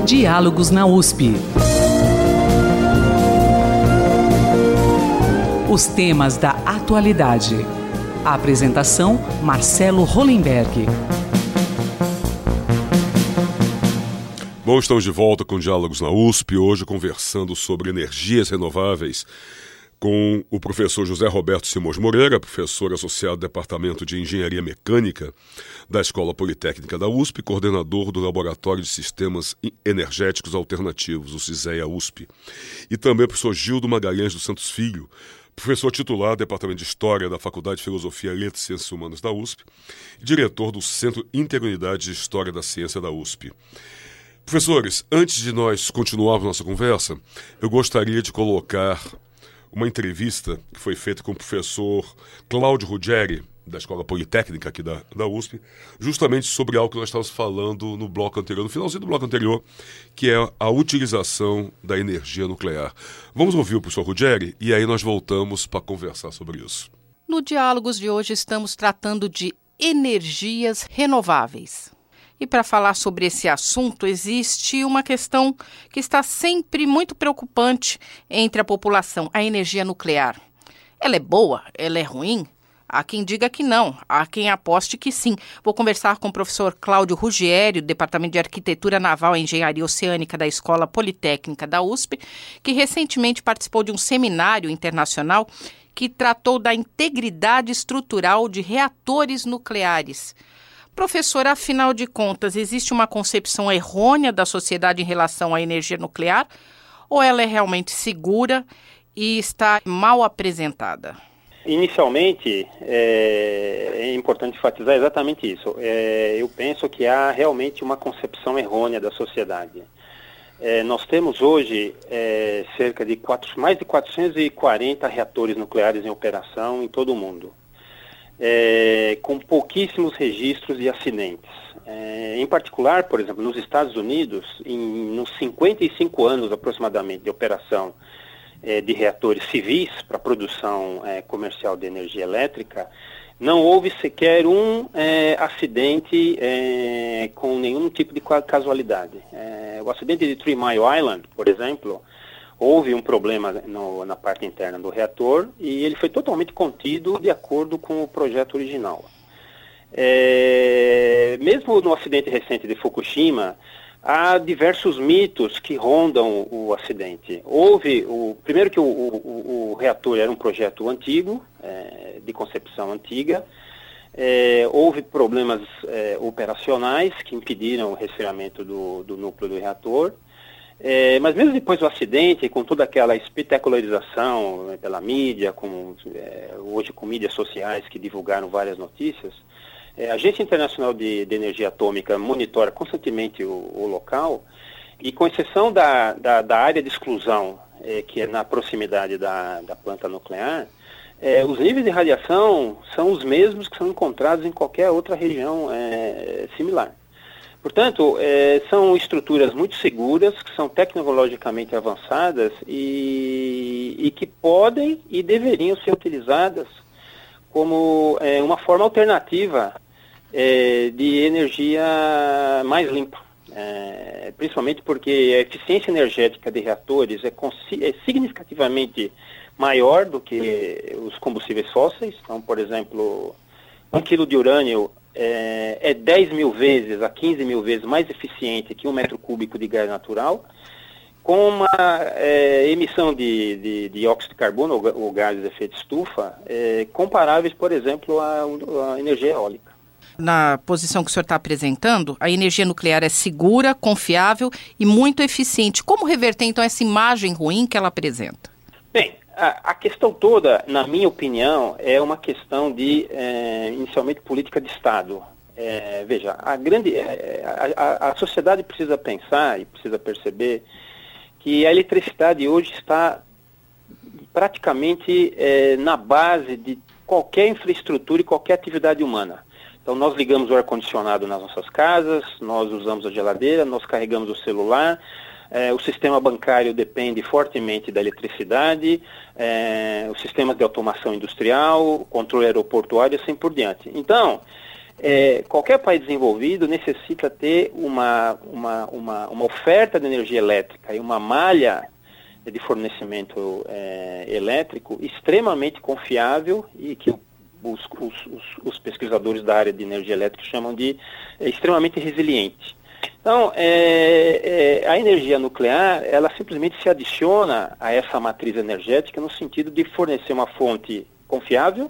Diálogos na USP. Os temas da atualidade. A apresentação, Marcelo Hollenberg. Bom, estamos de volta com Diálogos na USP, hoje conversando sobre energias renováveis com o professor José Roberto Simões Moreira, professor associado do Departamento de Engenharia Mecânica da Escola Politécnica da USP, coordenador do Laboratório de Sistemas Energéticos Alternativos, o CISEA-USP, e também o professor Gildo Magalhães dos Santos Filho, professor titular do Departamento de História da Faculdade de Filosofia, Letras e Ciências Humanas da USP e diretor do Centro Interunidade de História da Ciência da USP. Professores, antes de nós continuarmos nossa conversa, eu gostaria de colocar uma entrevista que foi feita com o professor Cláudio Ruggeri, da Escola Politécnica aqui da USP, justamente sobre algo que nós estávamos falando no bloco anterior, no finalzinho do bloco anterior, que é a utilização da energia nuclear. Vamos ouvir o professor Ruggeri e aí nós voltamos para conversar sobre isso. No Diálogos de hoje estamos tratando de energias renováveis. E para falar sobre esse assunto, existe uma questão que está sempre muito preocupante entre a população, a energia nuclear. Ela é boa? Ela é ruim? Há quem diga que não, há quem aposte que sim. Vou conversar com o professor Cláudio Ruggeri, do Departamento de Arquitetura Naval e Engenharia Oceânica da Escola Politécnica da USP, que recentemente participou de um seminário internacional que tratou da integridade estrutural de reatores nucleares. Professor, afinal de contas, existe uma concepção errônea da sociedade em relação à energia nuclear ou ela é realmente segura e está mal apresentada? Inicialmente, é importante enfatizar exatamente isso. Eu penso que há realmente uma concepção errônea da sociedade. Nós temos hoje cerca de mais de 440 reatores nucleares em operação em todo o mundo. Com pouquíssimos registros de acidentes. Em particular, por exemplo, nos Estados Unidos, nos 55 anos aproximadamente de operação de reatores civis para produção comercial de energia elétrica, não houve sequer um acidente com nenhum tipo de casualidade. O acidente de 3 Mile Island, por exemplo, houve um problema na parte interna do reator e ele foi totalmente contido de acordo com o projeto original. Mesmo no acidente recente de Fukushima, há diversos mitos que rondam o acidente. Primeiro que o reator era um projeto antigo, de concepção antiga. Houve problemas operacionais que impediram o resfriamento do núcleo do reator. Mas mesmo depois do acidente, com toda aquela espetacularização pela mídia, hoje com mídias sociais que divulgaram várias notícias, a Agência Internacional de Energia Atômica monitora constantemente o local e, com exceção da área de exclusão, que é na proximidade da planta nuclear, os níveis de radiação são os mesmos que são encontrados em qualquer outra região similar. Portanto, são estruturas muito seguras, que são tecnologicamente avançadas e que podem e deveriam ser utilizadas como uma forma alternativa de energia mais limpa. Principalmente porque a eficiência energética de reatores é significativamente maior do que os combustíveis fósseis. Então, por exemplo, 1 quilo de urânio é 10 mil vezes a 15 mil vezes mais eficiente que 1 metro cúbico de gás natural, com uma emissão de dióxido de carbono, ou gases de efeito estufa, comparáveis, por exemplo, à energia eólica. Na posição que o senhor está apresentando, a energia nuclear é segura, confiável e muito eficiente. Como reverter, então, essa imagem ruim que ela apresenta? Bem, a questão toda, na minha opinião, é uma questão de, inicialmente, política de Estado. Veja, a sociedade precisa pensar e precisa perceber que a eletricidade hoje está praticamente na base de qualquer infraestrutura e qualquer atividade humana. Então, nós ligamos o ar-condicionado nas nossas casas, nós usamos a geladeira, nós carregamos o celular, o sistema bancário depende fortemente da eletricidade, os sistemas de automação industrial, controle aeroportuário e assim por diante. Então, qualquer país desenvolvido necessita ter uma oferta de energia elétrica e uma malha de fornecimento elétrico extremamente confiável e que os pesquisadores da área de energia elétrica chamam de extremamente resiliente. Então, a energia nuclear, ela simplesmente se adiciona a essa matriz energética no sentido de fornecer uma fonte confiável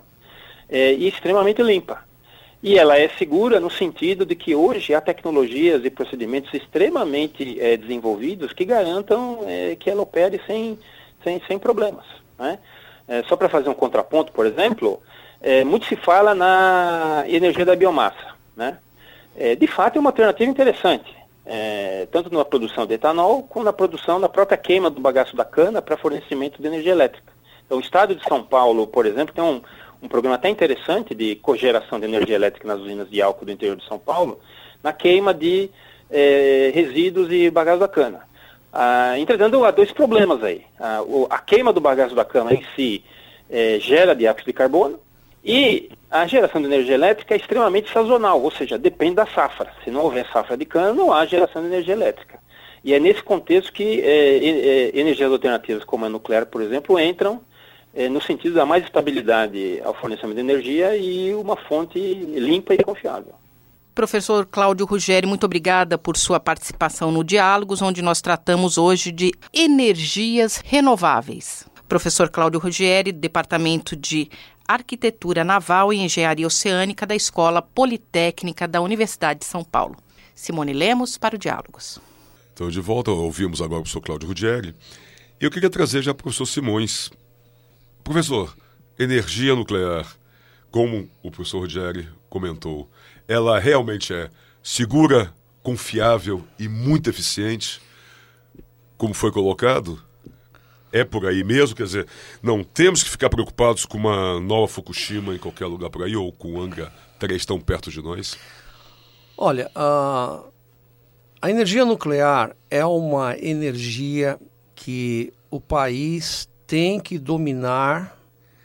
e extremamente limpa. E ela é segura no sentido de que hoje há tecnologias e procedimentos extremamente desenvolvidos que garantam que ela opere sem problemas, né? Só para fazer um contraponto, por exemplo, muito se fala na energia da biomassa, né? De fato é uma alternativa interessante, tanto na produção de etanol como na própria queima do bagaço da cana para fornecimento de energia elétrica. Então, o estado de São Paulo, por exemplo, tem um programa até interessante de cogeração de energia elétrica nas usinas de álcool do interior de São Paulo, na queima de resíduos e bagaço da cana. Entretanto, há dois problemas aí. A queima do bagaço da cana em si gera dióxido de carbono, e a geração de energia elétrica é extremamente sazonal, ou seja, depende da safra. Se não houver safra de cana, não há geração de energia elétrica. E é nesse contexto que energias alternativas como a nuclear, por exemplo, entram no sentido da mais estabilidade ao fornecimento de energia e uma fonte limpa e confiável. Professor Cláudio Ruggeri, muito obrigada por sua participação no Diálogos, onde nós tratamos hoje de energias renováveis. Professor Cláudio Ruggeri, Departamento de Arquitetura Naval e Engenharia Oceânica da Escola Politécnica da Universidade de São Paulo. Simone Lemos para o Diálogos. Então, de volta, ouvimos agora o professor Cláudio Ruggeri. E eu queria trazer já para o professor Simões. Professor, energia nuclear, como o professor Ruggeri comentou, ela realmente é segura, confiável e muito eficiente, como foi colocado? É por aí mesmo? Quer dizer, não temos que ficar preocupados com uma nova Fukushima em qualquer lugar por aí, ou com o Angra 3 tão perto de nós? Olha, a energia nuclear é uma energia que o país tem que dominar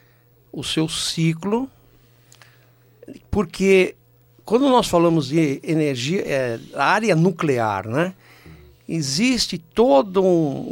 o seu ciclo, porque quando nós falamos de energia, a área nuclear, né, existe todo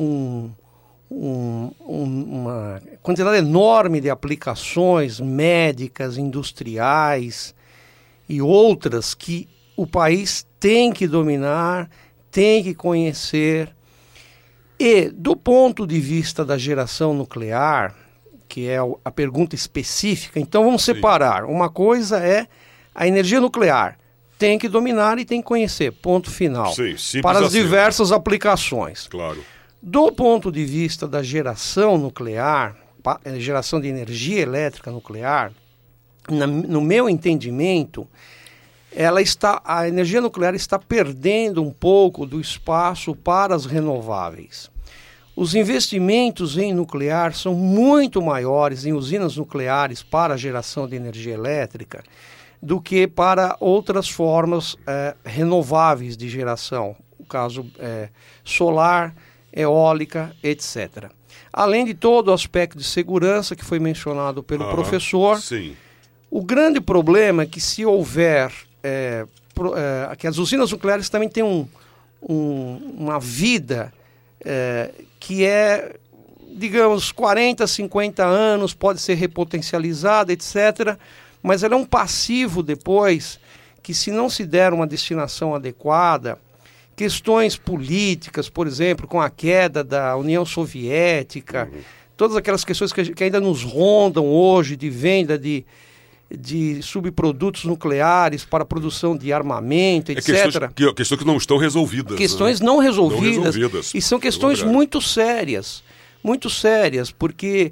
uma quantidade enorme de aplicações médicas, industriais e outras que o país tem que dominar, tem que conhecer. E do ponto de vista da geração nuclear, que é a pergunta específica, então vamos separar. Uma coisa é a energia nuclear, tem que dominar e tem que conhecer, ponto final. Sim, para as diversas aplicações. Claro. Do ponto de vista da geração nuclear, geração de energia elétrica nuclear, no meu entendimento, a energia nuclear está perdendo um pouco do espaço para as renováveis. Os investimentos em nuclear são muito maiores em usinas nucleares para a geração de energia elétrica do que para outras formas renováveis de geração, o caso solar, eólica, etc. Além de todo o aspecto de segurança que foi mencionado pelo professor, sim. O grande problema é que se houver que as usinas nucleares também têm uma vida que é, digamos, 40, 50 anos, pode ser repotencializada, etc., mas ela é um passivo depois que, se não se der uma destinação adequada, questões políticas, por exemplo, com a queda da União Soviética, todas aquelas questões que ainda nos rondam hoje de venda de subprodutos nucleares para a produção de armamento, etc. Questões que não estão resolvidas. Questões não resolvidas. E são questões muito sérias, porque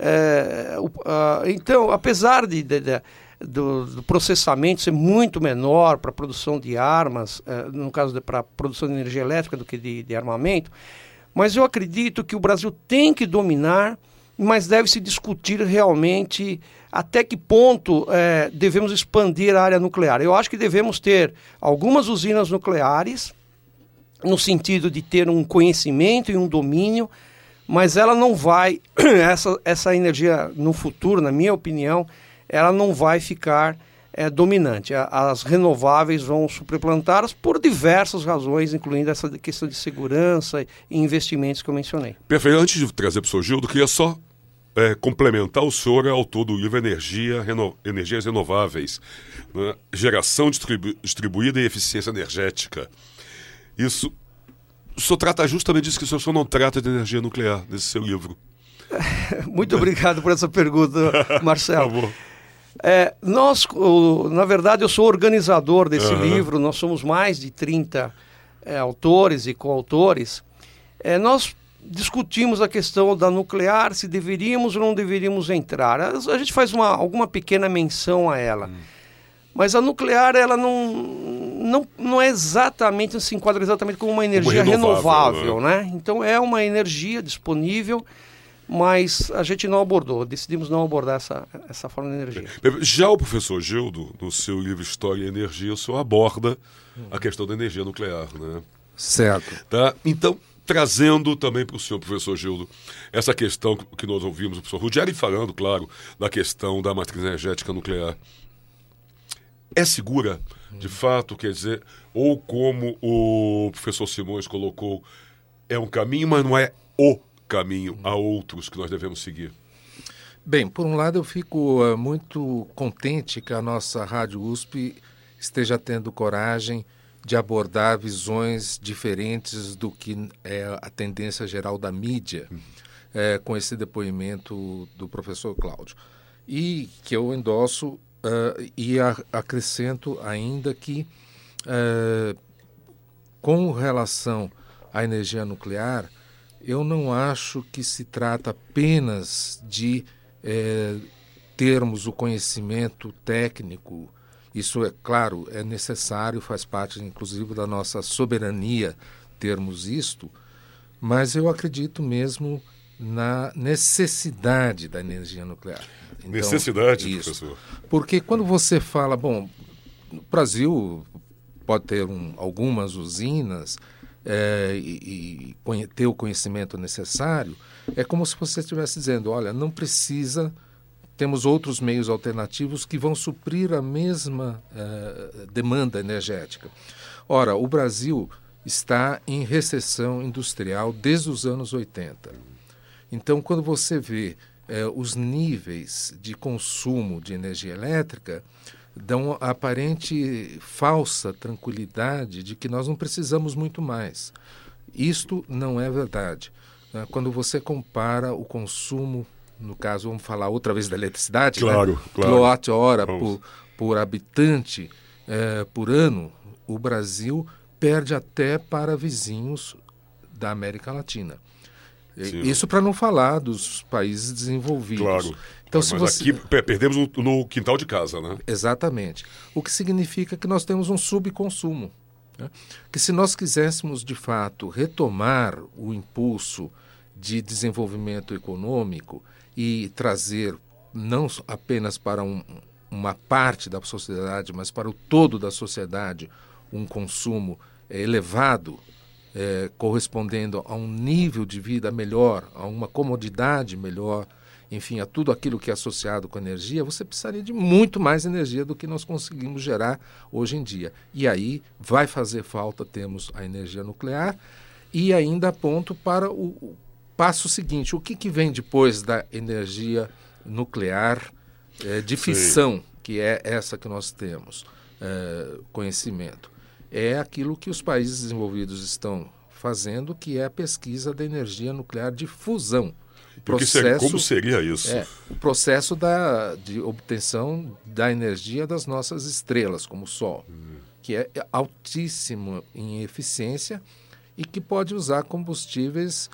então, apesar do processamento ser muito menor para a produção de armas, no caso para a produção de energia elétrica do que de armamento, mas eu acredito que o Brasil tem que dominar, mas deve se discutir realmente até que ponto devemos expandir a área nuclear. Eu acho que devemos ter algumas usinas nucleares, no sentido de ter um conhecimento e um domínio, mas ela não vai, essa energia no futuro, na minha opinião, ela não vai ficar é dominante. As renováveis vão superplantá-las por diversas razões, incluindo essa questão de segurança e investimentos que eu mencionei. Perfeito. Antes de trazer para o senhor Gildo, queria só complementar. O senhor é autor do livro Energias Renováveis, né? Geração Distribuída e Eficiência Energética. Isso, o senhor trata justamente disso, que o senhor não trata de energia nuclear nesse seu livro. Muito obrigado por essa pergunta, Marcelo. Na verdade, eu sou organizador desse livro. Nós somos mais de 30 autores e coautores. Nós discutimos a questão da nuclear, se deveríamos ou não deveríamos entrar. A gente faz alguma pequena menção a ela. Mas a nuclear, ela não é exatamente, não se enquadra exatamente como uma energia renovável, né? Então é uma energia disponível, mas a gente não abordou, decidimos não abordar essa forma de energia. Já o professor Gildo, no seu livro História e Energia, o senhor aborda a questão da energia nuclear, né? Certo. Tá? Então, trazendo também para o senhor, professor Gildo, essa questão que nós ouvimos o professor Ruggeri falando, claro, da questão da matriz energética nuclear. É segura, de fato, quer dizer, ou como o professor Simões colocou, é um caminho, mas não é o caminho, há outros que nós devemos seguir? Bem, por um lado eu fico muito contente que a nossa Rádio USP esteja tendo coragem de abordar visões diferentes do que é a tendência geral da mídia, com esse depoimento do professor Cláudio. E que eu endosso e acrescento ainda que, com relação à energia nuclear, eu não acho que se trata apenas de termos o conhecimento técnico. Isso, é claro, é necessário, faz parte, inclusive, da nossa soberania termos isto, mas eu acredito mesmo na necessidade da energia nuclear. Então, necessidade, isso. Professor? Porque quando você fala, bom, o Brasil pode ter algumas usinas e ter o conhecimento necessário, é como se você estivesse dizendo, olha, não precisa, temos outros meios alternativos que vão suprir a mesma demanda energética. Ora, o Brasil está em recessão industrial desde os anos 80. Então, quando você vê os níveis de consumo de energia elétrica, dão a aparente falsa tranquilidade de que nós não precisamos muito mais. Isto não é verdade. Quando você compara o consumo, no caso, vamos falar outra vez da eletricidade, claro. quilowatt-hora por habitante por ano, o Brasil perde até para vizinhos da América Latina. Sim. Isso para não falar dos países desenvolvidos. Claro. Então, mas aqui perdemos no quintal de casa, né? Exatamente. O que significa que nós temos um subconsumo. Né? Que se nós quiséssemos, de fato, retomar o impulso de desenvolvimento econômico e trazer não apenas para uma parte da sociedade, mas para o todo da sociedade, um consumo elevado, correspondendo a um nível de vida melhor, a uma comodidade melhor, enfim, a tudo aquilo que é associado com energia, você precisaria de muito mais energia do que nós conseguimos gerar hoje em dia. E aí vai fazer falta, temos a energia nuclear, e ainda aponto para o passo seguinte, o que vem depois da energia nuclear de fissão, que é essa que nós temos conhecimento. É aquilo que os países desenvolvidos estão fazendo, que é a pesquisa da energia nuclear de fusão. Como seria isso? O processo de obtenção da energia das nossas estrelas, como o Sol, que é altíssimo em eficiência e que pode usar combustíveis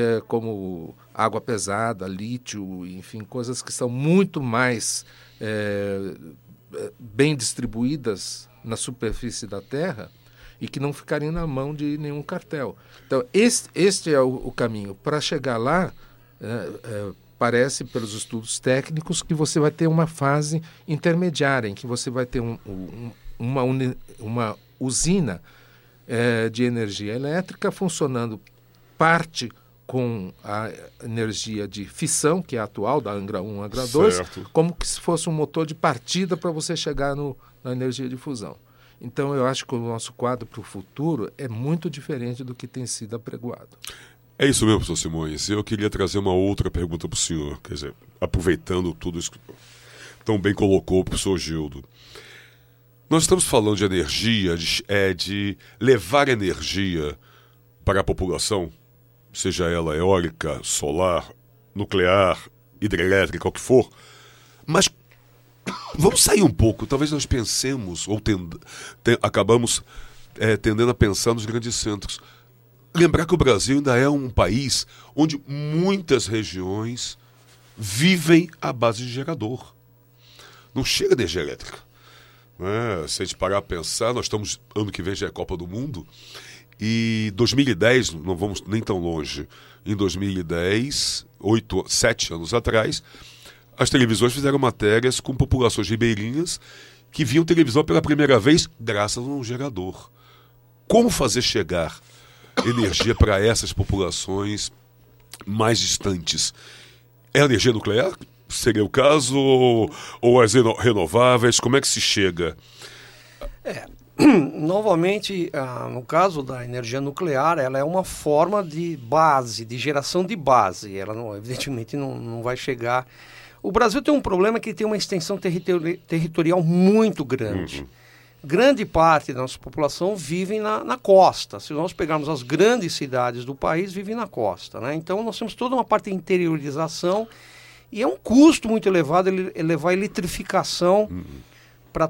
como água pesada, lítio, enfim, coisas que são muito mais bem distribuídas na superfície da Terra e que não ficariam na mão de nenhum cartel. Então, este é o caminho. Para chegar lá, parece, pelos estudos técnicos, que você vai ter uma fase intermediária, em que você vai ter uma usina de energia elétrica funcionando parte com a energia de fissão, que é a atual, da Angra 1, Angra 2, Certo. como que se fosse um motor de partida para você chegar na energia de fusão. Então, eu acho que o nosso quadro para o futuro é muito diferente do que tem sido apregoado. É isso mesmo, professor Simões. Eu queria trazer uma outra pergunta para o senhor, quer dizer, aproveitando tudo isso que tão bem colocou o professor Gildo. Nós estamos falando de energia, de levar energia para a população, seja ela eólica, solar, nuclear, hidrelétrica, o que for, mas vamos sair um pouco, talvez nós pensemos, ou acabamos tendendo a pensar nos grandes centros. Lembrar que o Brasil ainda é um país onde muitas regiões vivem à base de gerador. Não chega de energia elétrica. Se a gente parar a pensar, nós estamos, ano que vem já é Copa do Mundo, e 2010, não vamos nem tão longe, em 2010, 7 anos atrás, as televisões fizeram matérias com populações ribeirinhas que viam televisão pela primeira vez graças a um gerador. Como fazer chegar energia para essas populações mais distantes? É a energia nuclear? Seria o caso? Ou as renováveis? Como é que se chega? Novamente, no caso da energia nuclear, ela é uma forma de base, de geração de base. Ela, evidentemente, não vai chegar... O Brasil tem um problema que tem uma extensão territorial muito grande. Grande parte da nossa população vive na costa. Se nós pegarmos as grandes cidades do país, vivem na costa, né? Então, nós temos toda uma parte de interiorização e é um custo muito elevado levar a eletrificação para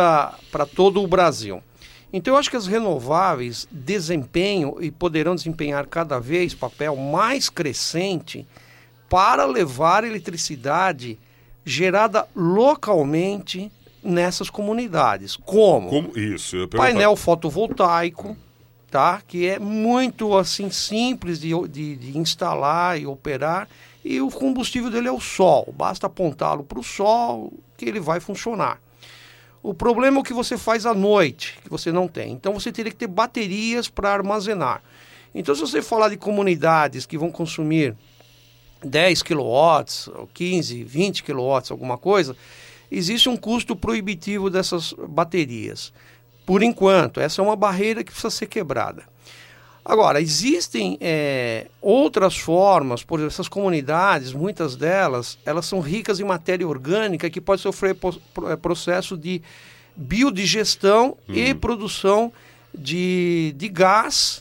todo o Brasil. Então, eu acho que as renováveis desempenham e poderão desempenhar cada vez papel mais crescente para levar eletricidade gerada localmente nessas comunidades. Como isso? Painel fotovoltaico, tá? Que é muito assim simples de instalar e operar, e o combustível dele é o sol. Basta apontá-lo para o sol que ele vai funcionar. O problema é o que você faz à noite, que você não tem. Então você teria que ter baterias para armazenar. Então, se você falar de comunidades que vão consumir 10 kW, 15, 20 kW, alguma coisa, existe um custo proibitivo dessas baterias. Por enquanto, essa é uma barreira que precisa ser quebrada. Agora, existem outras formas, por exemplo, essas comunidades, muitas delas, elas são ricas em matéria orgânica que pode sofrer processo de biodigestão e produção de gás,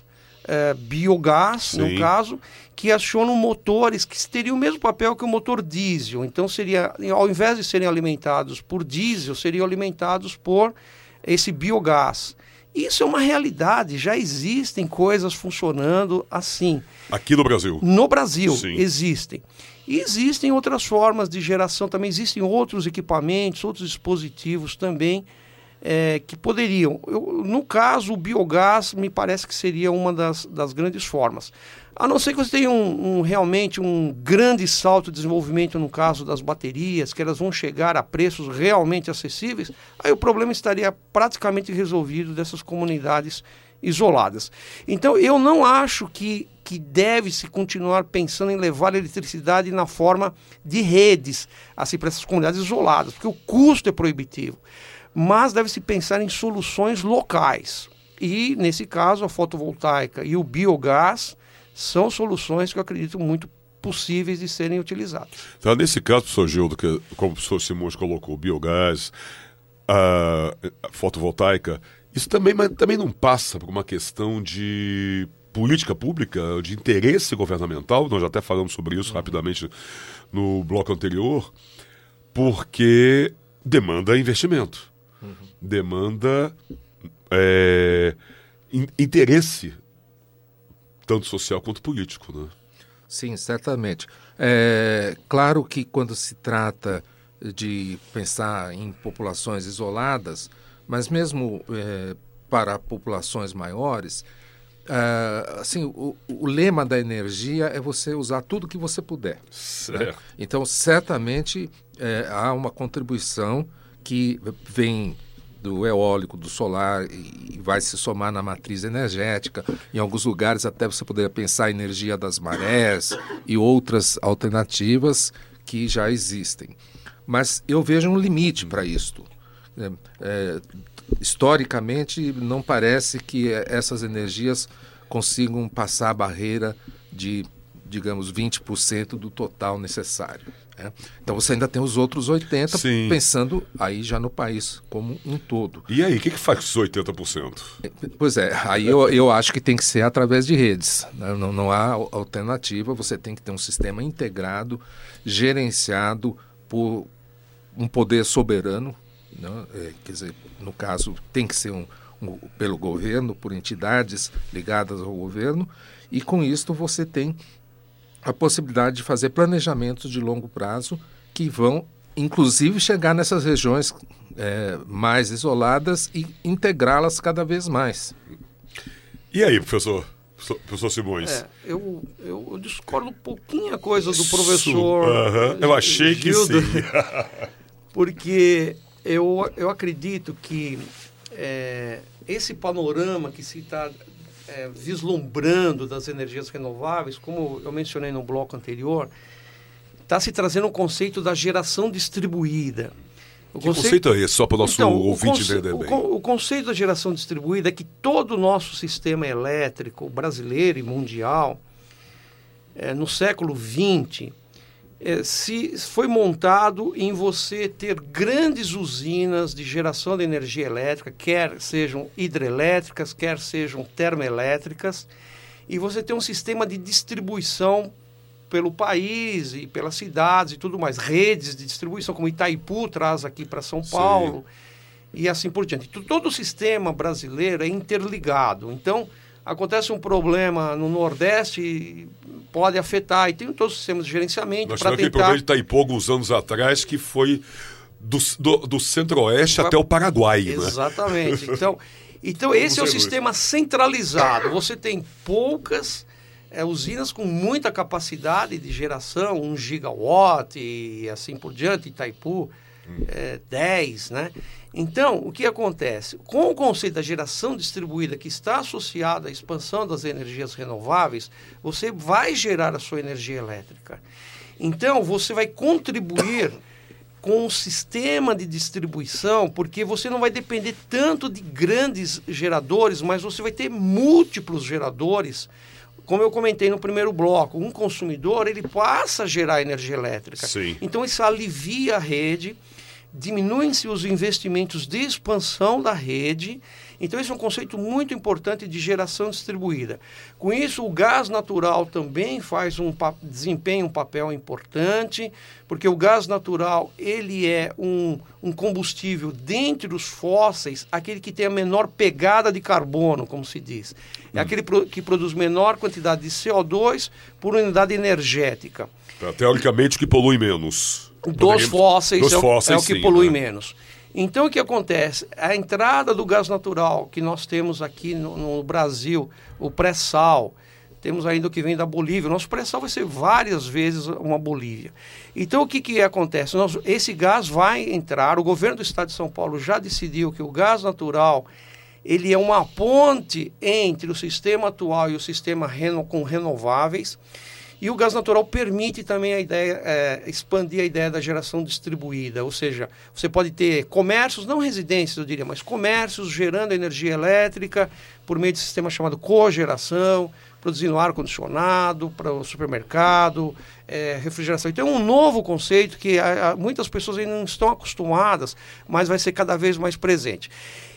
biogás, no caso, que acionam motores que teriam o mesmo papel que o motor diesel. Então, ao invés de serem alimentados por diesel, seriam alimentados por esse biogás. Isso é uma realidade, já existem coisas funcionando assim. Aqui no Brasil? No Brasil, existem. E existem outras formas de geração também, existem outros equipamentos, outros dispositivos também que poderiam. No caso, o biogás me parece que seria uma das grandes formas. A não ser que você tenha realmente um grande salto de desenvolvimento no caso das baterias, que elas vão chegar a preços realmente acessíveis, aí o problema estaria praticamente resolvido dessas comunidades isoladas. Então, eu não acho que deve-se continuar pensando em levar a eletricidade na forma de redes, assim, para essas comunidades isoladas, porque o custo é proibitivo. Mas deve-se pensar em soluções locais. E, nesse caso, a fotovoltaica e o biogás são soluções que eu acredito muito possíveis de serem utilizadas. Então, nesse caso, professor Gildo, que, como o professor Simões colocou, o biogás, a fotovoltaica, isso também não passa por uma questão de política pública, de interesse governamental, nós já até falamos sobre isso rapidamente no bloco anterior, porque demanda investimento, demanda interesse, tanto social quanto político, né? Sim, certamente. Claro que quando se trata de pensar em populações isoladas, mas mesmo para populações maiores, assim, o lema da energia é você usar tudo que você puder. Certo. Né? Então, certamente, há uma contribuição que vem do eólico, do solar, e vai se somar na matriz energética. Em alguns lugares até você poderia pensar a energia das marés e outras alternativas que já existem. Mas eu vejo um limite para isto. Historicamente, não parece que essas energias consigam passar a barreira de, digamos, 20% do total necessário. Então você ainda tem os outros 80%, Sim. pensando aí já no país como um todo. E aí, o que faz com os 80%? Pois é, aí eu acho que tem que ser através de redes, né? Não há alternativa, você tem que ter um sistema integrado, gerenciado por um poder soberano, né? Quer dizer, no caso tem que ser pelo governo, por entidades ligadas ao governo, e com isto você tem a possibilidade de fazer planejamentos de longo prazo que vão, inclusive, chegar nessas regiões mais isoladas e integrá-las cada vez mais. E aí, professor Simões? Eu discordo um pouquinho a coisa do professor. Eu achei Gildo, que sim. Porque eu acredito que esse panorama que se está vislumbrando das energias renováveis, como eu mencionei no bloco anterior, está se trazendo um conceito da geração distribuída. Que conceito é esse, só para o nosso ouvinte entender bem? O conceito da geração distribuída é que todo o nosso sistema elétrico brasileiro e mundial, no século XX, foi montado em você ter grandes usinas de geração de energia elétrica, quer sejam hidrelétricas, quer sejam termoelétricas, e você tem um sistema de distribuição pelo país e pelas cidades e tudo mais, redes de distribuição, como Itaipu traz aqui para São Paulo, e assim por diante. Todo o sistema brasileiro é interligado, então acontece um problema no Nordeste, pode afetar, e tem todos os sistemas de gerenciamento para tentar... Nós tivemos aquele problema de Itaipu alguns anos atrás, que foi do Centro-Oeste até o Paraguai. Exatamente. Né? Então esse é o sistema centralizado. Você tem poucas usinas com muita capacidade de geração, 1 gigawatt e assim por diante, Itaipu 10, né? Então, o que acontece? Com o conceito da geração distribuída que está associado à expansão das energias renováveis, você vai gerar a sua energia elétrica. Então, você vai contribuir com o sistema de distribuição, porque você não vai depender tanto de grandes geradores, mas você vai ter múltiplos geradores. Como eu comentei no primeiro bloco, um consumidor ele passa a gerar energia elétrica. Sim. Então, isso alivia a rede, diminuem-se os investimentos de expansão da rede. Então, esse é um conceito muito importante de geração distribuída. Com isso, o gás natural também desempenha um papel importante, porque o gás natural ele é um combustível dentre os fósseis, aquele que tem a menor pegada de carbono, como se diz. É aquele que produz menor quantidade de CO2 por unidade energética. Teoricamente, que polui menos. Dos fósseis é o que sim, polui né? menos. Então, o que acontece? A entrada do gás natural que nós temos aqui no Brasil, o pré-sal, temos ainda o que vem da Bolívia. O nosso pré-sal vai ser várias vezes uma Bolívia. Então, o que acontece? Esse gás vai entrar, o governo do estado de São Paulo já decidiu que o gás natural ele é uma ponte entre o sistema atual e o sistema com renováveis. E o gás natural permite também expandir a ideia da geração distribuída, ou seja, você pode ter comércios, não residências eu diria, mas comércios gerando energia elétrica por meio de sistema chamado cogeração, produzindo ar-condicionado para o supermercado, refrigeração. Então é um novo conceito que muitas pessoas ainda não estão acostumadas, mas vai ser cada vez mais presente.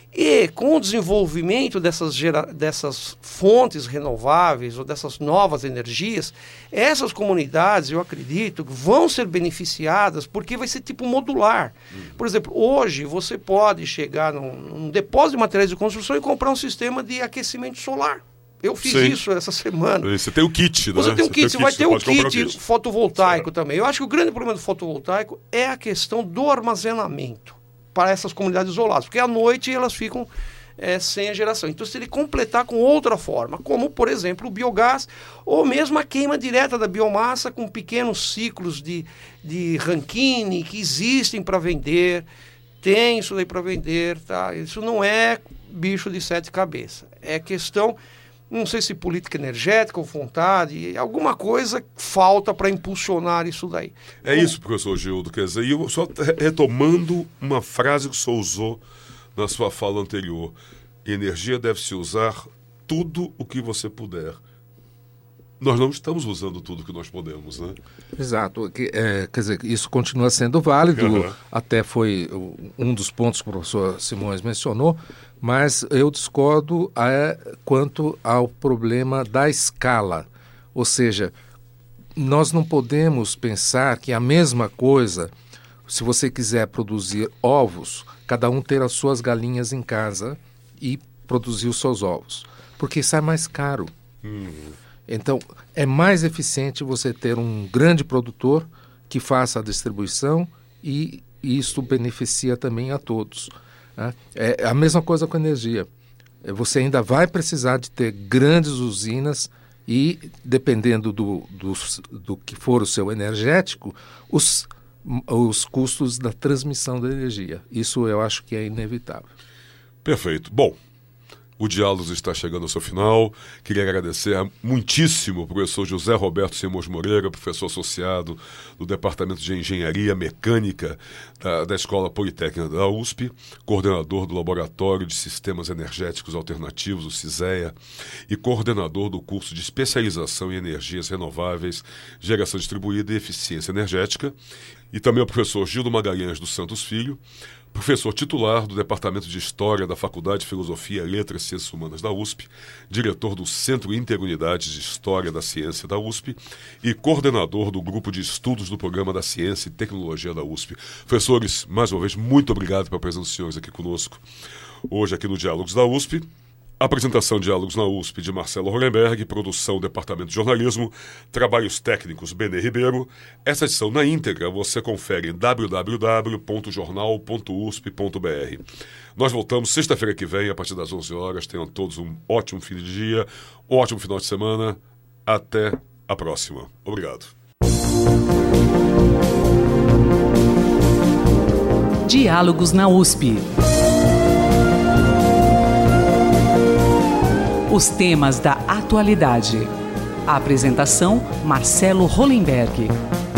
E com o desenvolvimento dessas fontes renováveis ou dessas novas energias, essas comunidades, eu acredito, vão ser beneficiadas porque vai ser tipo modular. Por exemplo, hoje você pode chegar num depósito de materiais de construção e comprar um sistema de aquecimento solar. Eu fiz isso essa semana. Você tem o kit, né? Você tem o kit, você vai ter o kit kit fotovoltaico também. Eu acho que o grande problema do fotovoltaico é a questão do armazenamento para essas comunidades isoladas, porque à noite elas ficam sem a geração. Então, se ele completar com outra forma, como, por exemplo, o biogás, ou mesmo a queima direta da biomassa com pequenos ciclos de Rankine que existem para vender, tem isso daí para vender, tá? Isso não é bicho de 7 cabeças. É questão, não sei se política energética ou vontade, alguma coisa falta para impulsionar isso daí. É isso, professor Gildo, quer dizer, e eu só retomando uma frase que o senhor usou na sua fala anterior: energia deve-se usar tudo o que você puder. Nós não estamos usando tudo que nós podemos, né? Exato. Quer dizer, isso continua sendo válido, até foi um dos pontos que o professor Simões mencionou, mas eu discordo quanto ao problema da escala. Ou seja, nós não podemos pensar que a mesma coisa, se você quiser produzir ovos, cada um ter as suas galinhas em casa e produzir os seus ovos, porque sai mais caro. Então, é mais eficiente você ter um grande produtor que faça a distribuição e isso beneficia também a todos, né? É a mesma coisa com energia. Você ainda vai precisar de ter grandes usinas e, dependendo do que for o seu energético, os custos da transmissão da energia. Isso eu acho que é inevitável. Perfeito. Bom, o Diálogos está chegando ao seu final. Queria agradecer muitíssimo ao professor José Roberto Simões Moreira, professor associado do Departamento de Engenharia Mecânica da Escola Politécnica da USP, coordenador do Laboratório de Sistemas Energéticos Alternativos, o CISEA, e coordenador do curso de especialização em energias renováveis, geração distribuída e eficiência energética, e também ao professor Gildo Magalhães dos Santos Filho, professor titular do Departamento de História da Faculdade de Filosofia, Letras e Ciências Humanas da USP, diretor do Centro Interunidades de História da Ciência da USP e coordenador do Grupo de Estudos do Programa da Ciência e Tecnologia da USP. Professores, mais uma vez, muito obrigado pela presença dos senhores aqui conosco, hoje aqui no Diálogos da USP. Apresentação Diálogos na USP de Marcelo Hollenberg, produção Departamento de Jornalismo, trabalhos técnicos Benê Ribeiro. Essa edição na íntegra você confere em www.jornal.usp.br. Nós voltamos sexta-feira que vem, a partir das 11 horas. Tenham todos um ótimo fim de dia, um ótimo final de semana. Até a próxima. Obrigado. Diálogos na USP. Os temas da atualidade. A apresentação, Marcelo Hollenberg.